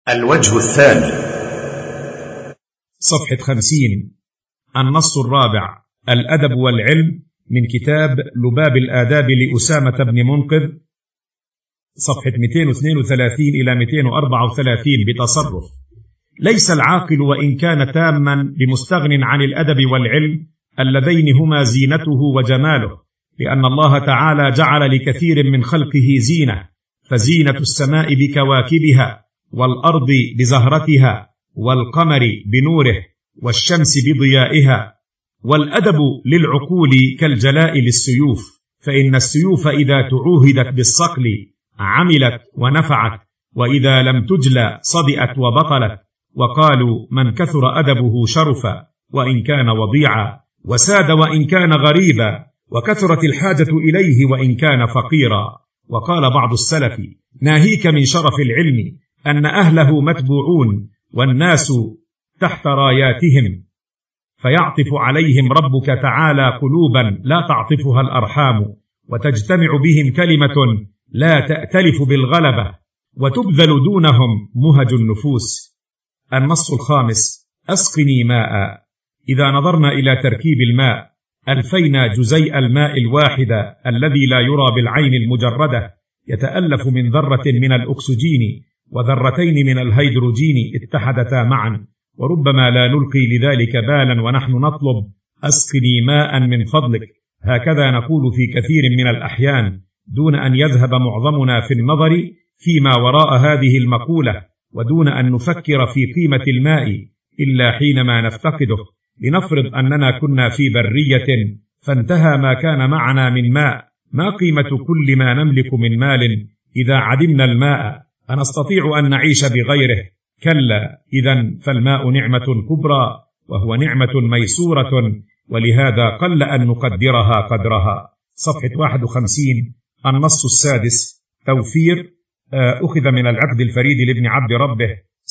الوجه الثاني، صفحة 50. النص الرابع: الأدب والعلم، من كتاب لباب الآداب لأسامة بن منقذ، صفحة 232 إلى 234، بتصرف: ليس العاقل وإن كان تاما بمستغن عن الأدب والعلم اللذين هما زينته وجماله، لأن الله تعالى جعل لكثير من خلقه زينة، فزينة السماء بكواكبها، والأرض بزهرتها، والقمر بنوره، والشمس بضيائها. والأدب للعقول كالجلاء للسيوف، فإن السيوف إذا تعوهدت بالصقل عملت ونفعت، وإذا لم تجلى صدئت وبطلت. وقالوا: من كثر أدبه شرف وإن كان وضيعا، وساد وإن كان غريبا، وكثرت الحاجة إليه وإن كان فقيرا. وقال بعض السلف: ناهيك من شرف العلم أن أهله متبوعون والناس تحت راياتهم، فيعطف عليهم ربك تعالى قلوبا لا تعطفها الأرحام، وتجتمع بهم كلمة لا تأتلف بالغلبة، وتبذل دونهم مهج النفوس. النص الخامس: أسقني ماء. إذا نظرنا إلى تركيب الماء ألفينا جزيء الماء الواحد الذي لا يرى بالعين المجردة، يتألف من ذرة من الأكسجين وذرتين من الهيدروجين اتحدتا معا، وربما لا نلقي لذلك بالا ونحن نطلب: أسقني ماء من فضلك. هكذا نقول في كثير من الأحيان، دون أن يذهب معظمنا في النظر فيما وراء هذه المقولة، ودون أن نفكر في قيمة الماء إلا حينما نفتقده. لنفرض أننا كنا في برية فانتهى ما كان معنا من ماء، ما قيمة كل ما نملك من مال إذا عدمنا الماء؟ أنستطيع أن نعيش بغيره؟ كلا، إذن فالماء نعمة كبرى، وهو نعمة ميسورة، ولهذا قل أن نقدرها قدرها. صفحة 51. النص السادس: توفير. أخذ من العقد الفريد لابن عبد ربه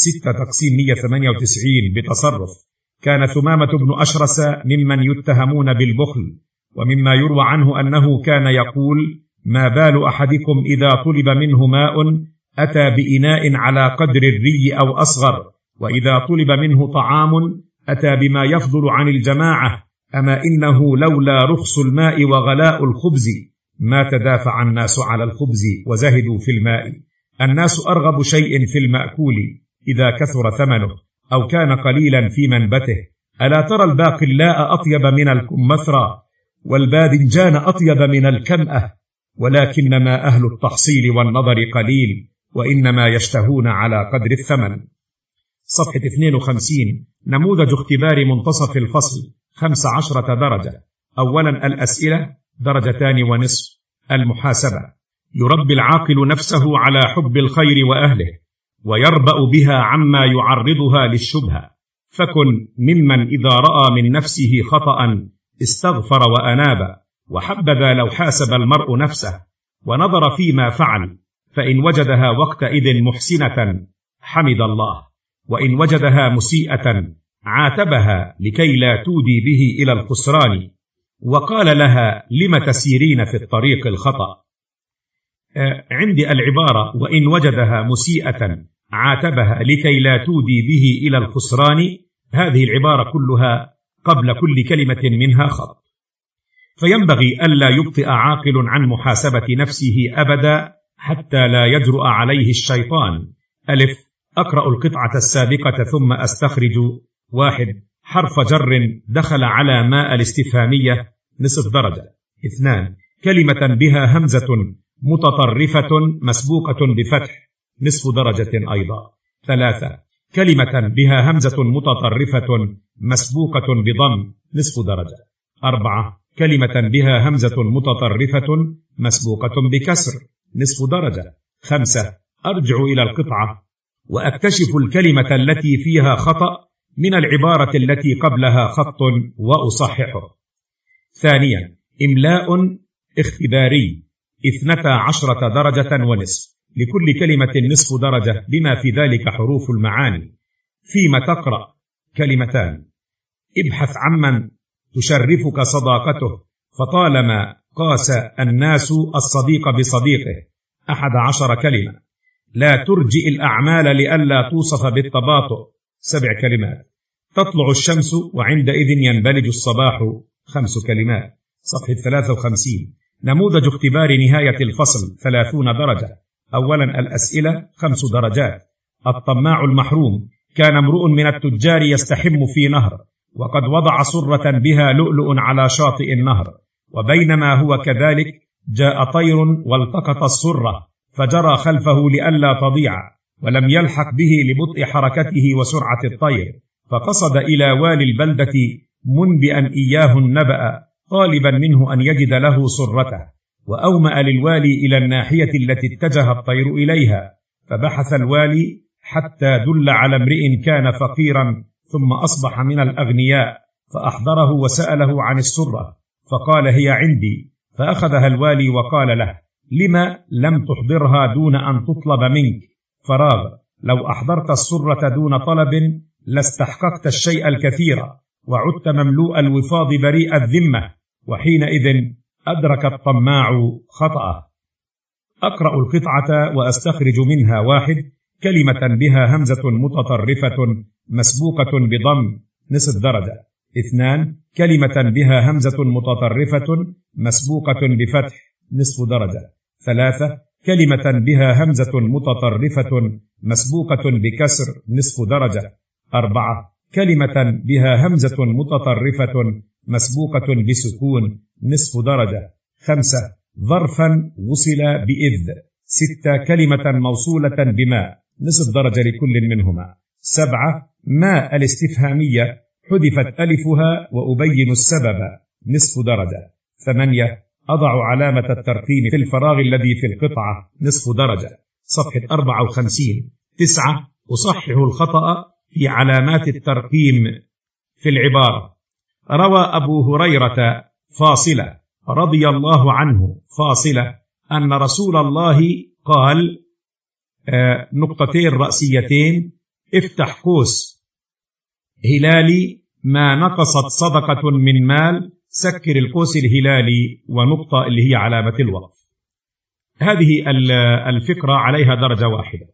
6/198، بتصرف: كان ثمامة بن أشرس ممن يتهمون بالبخل، ومما يروى عنه أنه كان يقول: ما بال أحدكم إذا طلب منه ماء أتى بإناء على قدر الري أو أصغر، وإذا طلب منه طعام أتى بما يفضل عن الجماعة، أما إنه لولا رخص الماء وغلاء الخبز ما تدافع الناس على الخبز وزهدوا في الماء. الناس أرغب شيء في المأكول إذا كثر ثمنه أو كان قليلا في منبته. ألا ترى الباقلاء أطيب من الكمثرى، والباذنجان أطيب من الكمأة، ولكنما أهل التحصيل والنظر قليل، وإنما يشتهون على قدر الثمن. صفحة 52. نموذج اختبار منتصف الفصل 15 درجة. أولا: الأسئلة 2.5. المحاسبة: يربي العاقل نفسه على حب الخير وأهله، ويربأ بها عما يعرضها للشبهة، فكن ممن إذا رأى من نفسه خطأ استغفر وأناب، وحبذا لو حاسب المرء نفسه ونظر فيما فعل، فإن وجدها وقتئذ محسنة حمد الله، وإن وجدها مسيئة عاتبها لكي لا تودي به إلى الخسران، وقال لها: لم تسيرين في الطريق الخطأ. عندي العبارة: وإن وجدها مسيئة عاتبها لكي لا تودي به إلى الخسران، هذه العبارة كلها قبل كل كلمة منها خط، فينبغي ألا يبطئ عاقل عن محاسبة نفسه أبدا حتى لا يجرؤ عليه الشيطان. ألف: أقرأ القطعة السابقة ثم أستخرج. 1. حرف جر دخل على ماء الاستفهامية نصف درجة. 2. كلمة بها همزة متطرفة مسبوقة بفتح نصف درجة أيضا. 3. كلمة بها همزة متطرفة مسبوقة بضم نصف درجة. 4. كلمة بها همزة متطرفة مسبوقة بكسر نصف درجة. 5. أرجع إلى القطعة وأكتشف الكلمة التي فيها خطأ من العبارة التي قبلها خط وأصححه. ثانيا: إملاء اختباري 12 درجة ونصف، لكل كلمة نصف درجة بما في ذلك حروف المعاني. فيما تقرأ كلمتان: ابحث عمن تشرفك صداقته، فطالما قاس الناس الصديق بصديقه 11 كلمة. لا ترجئ الأعمال لئلا توصف بالتباطؤ 7 كلمات. تطلع الشمس وعندئذ ينبلج الصباح 5 كلمات. صفحة 53. نموذج اختبار نهاية الفصل 30 درجة. أولا الأسئلة 5 درجات. الطماع المحروم. كان امرؤ من التجار يستحم في نهر، وقد وضع صرة بها لؤلؤ على شاطئ النهر، وبينما هو كذلك جاء طير والتقط الصرة فجرى خلفه لئلا تضيع، ولم يلحق به لبطء حركته وسرعة الطير، فقصد إلى والي البلدة منبئا إياه النبأ طالبا منه أن يجد له صرته، وأومأ للوالي إلى الناحية التي اتجه الطير إليها، فبحث الوالي حتى دل على امرئ كان فقيرا ثم أصبح من الأغنياء، فأحضره وسأله عن السرة، فقال هي عندي، فأخذها الوالي وقال له لما لم تحضرها دون أن تطلب منك؟ فراغ لو أحضرت السرة دون طلب لاستحققت الشيء الكثير وعدت مملوء الوفاض بريء الذمة، وحينئذ أدرك الطماع خطأه. أقرأ القطعة وأستخرج منها: 1 كلمة بها همزة متطرفة مسبوقة بضم نصف درجة. 2 كلمة بها همزة متطرفة مسبوقة بفتح نصف درجة. 3 كلمة بها همزة متطرفة مسبوقة بكسر نصف درجة. 4 كلمة بها همزة متطرفة مسبوقة بسكون نصف درجة. 5 ظرفا وصل بإذ. 6 كلمة موصولة بما نصف درجة لكل منهما. 7 ما الاستفهامية حذفت ألفها وأبين السبب نصف درجة. 8 أضع علامة الترقيم في الفراغ الذي في القطعة نصف درجة. صفحة 54. 9 أصحح الخطأ في علامات الترقيم في العبارة. روى أبو هريرة فاصلة رضي الله عنه فاصلة أن رسول الله قال نقطتين رأسيتين: افتح قوس هلالي ما نقصت صدقة من مال، سكر القوس الهلالي ونقطة اللي هي علامة الوقف. هذه الفكرة عليها درجة واحدة.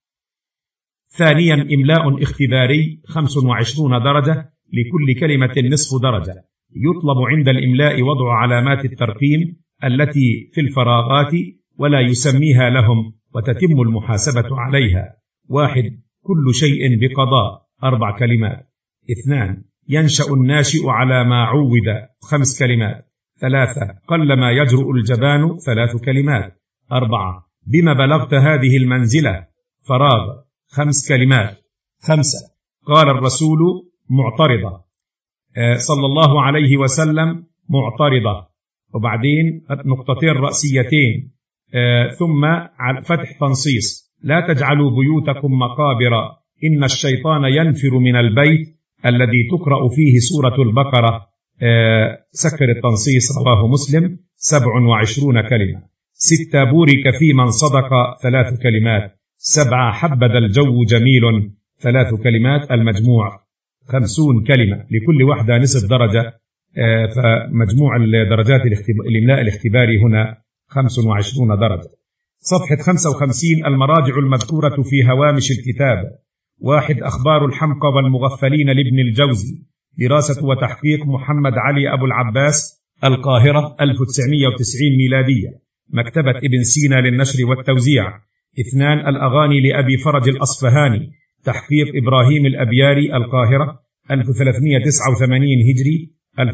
ثانيا إملاء اختباري 25 درجة، لكل كلمة نصف درجة. يطلب عند الإملاء وضع علامات الترقيم التي في الفراغات ولا يسميها لهم، وتتم المحاسبة عليها. 1 كل شيء بقضاء 4 كلمات. 2 ينشأ الناشئ على ما عود 5 كلمات. 3 قلما يجرؤ الجبان 3 كلمات. 4 بما بلغت هذه المنزلة فراغ 5 كلمات. 5 قال الرسول معترضة صلى الله عليه وسلم معترضة، وبعدين نقطتين رأسيتين ثم فتح تنصيص: لا تجعلوا بيوتكم مقابر إن الشيطان ينفر من البيت الذي تقرأ فيه سورة البقرة. سكر التنصيص، رواه مسلم 27 كلمة. 6 بورك في من صدق 3 كلمات. 7 حبذا الجو جميل 3 كلمات. المجموع 50 كلمة، لكل واحدة نصف درجة، فمجموع الدرجات الإملاء الاختباري هنا 25 درجة. صفحة 55. المراجع المذكورة في هوامش الكتاب: 1 أخبار الحمقى والمغفلين لابن الجوزي، دراسة وتحقيق محمد علي أبو العباس، القاهرة 1990 ميلادية، مكتبة ابن سينا للنشر والتوزيع. 2 الأغاني لأبي فرج الأصفهاني، تحقيق إبراهيم الأبياري، القاهرة 1389 هجري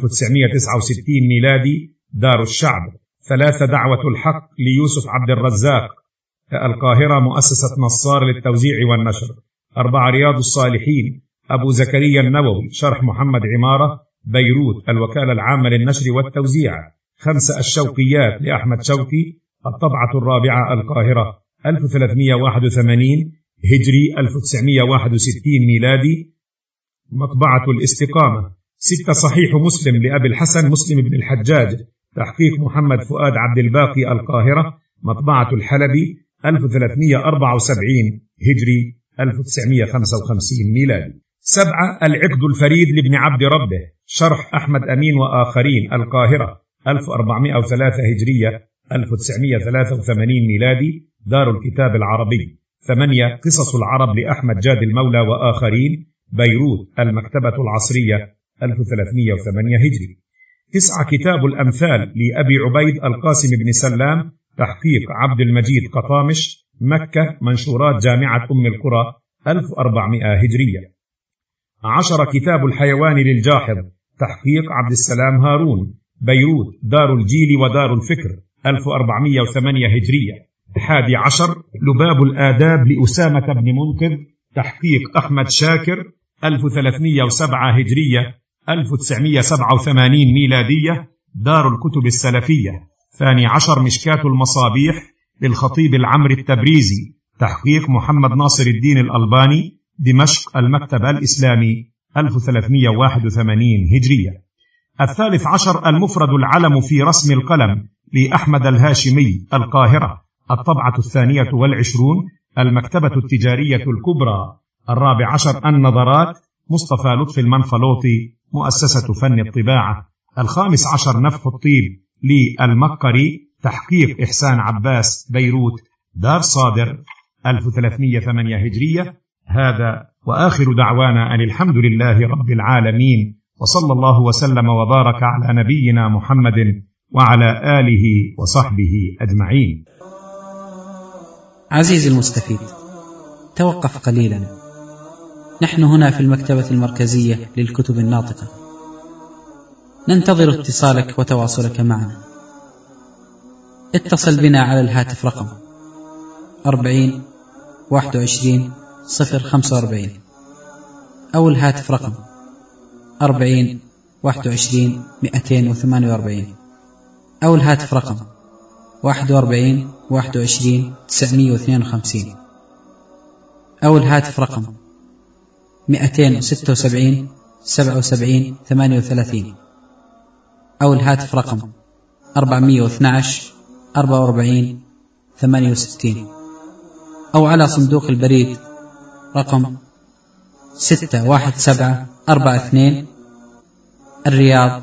1969 ميلادي، دار الشعب. 3 دعوة الحق ليوسف عبد الرزاق، القاهرة مؤسسة نصار للتوزيع والنشر. 4 رياض الصالحين، أبو زكريا النووي، شرح محمد عمارة، بيروت، الوكالة العامة للنشر والتوزيع. 5 الشوقيات لأحمد شوقي، الطبعة الرابعة، القاهرة 1381 هجري 1961 ميلادي، مطبعة الاستقامة. 6 صحيح مسلم لأبي الحسن مسلم بن الحجاج، تحقيق محمد فؤاد عبد الباقي، القاهرة مطبعة الحلبي 1374 هجري 1955 ميلادي. 7 العقد الفريد لابن عبد ربه، شرح أحمد أمين وآخرين، القاهرة 1403 هجرية 1983 ميلادي، دار الكتاب العربي. 8 قصص العرب لأحمد جاد المولى وآخرين، بيروت، المكتبة العصرية، 1308 هجري. 9 كتاب الأمثال لأبي عبيد القاسم بن سلام، تحقيق عبد المجيد قطامش، مكة، منشورات جامعة أم القرى، 1400 هجرية. 10 كتاب الحيوان للجاحظ، تحقيق عبد السلام هارون، بيروت، دار الجيل ودار الفكر، 1408 هجرية. 11 لباب الآداب لأسامة بن منقذ، تحقيق أحمد شاكر، 1307 هجرية، 1987 ميلادية، دار الكتب السلفية. 12 مشكاة المصابيح للخطيب العمري التبريزي، تحقيق محمد ناصر الدين الألباني، دمشق، المكتب الإسلامي، 1381 هجرية. 13 المفرد العلم في رسم القلم لأحمد الهاشمي، القاهرة، الطبعة 22، المكتبة التجارية الكبرى. 14 النظرات، مصطفى لطفي المنفلوطي، مؤسسة فن الطباعة. 15 نفخ الطيب للمقري، تحقيق إحسان عباس، بيروت، دار صادر، 1308 هجرية. هذا وآخر دعوانا أن الحمد لله رب العالمين، وصلى الله وسلم وبارك على نبينا محمد وعلى آله وصحبه أجمعين. عزيزي المستفيد، توقف قليلا. نحن هنا في المكتبة المركزية للكتب الناطقة، ننتظر اتصالك وتواصلك معنا. اتصل بنا على الهاتف رقم 40 21 045 أو الهاتف رقم 40 21 248 أو الهاتف رقم 41 21 952 أو الهاتف رقم 276 77 38 أو الهاتف رقم 412 44 68 أو على صندوق البريد رقم 61742 الرياض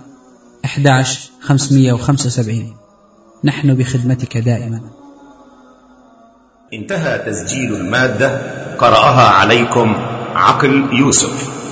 11575. نحن بخدمتك دائما. انتهى تسجيل المادة، قرأها عليكم عقل يوسف.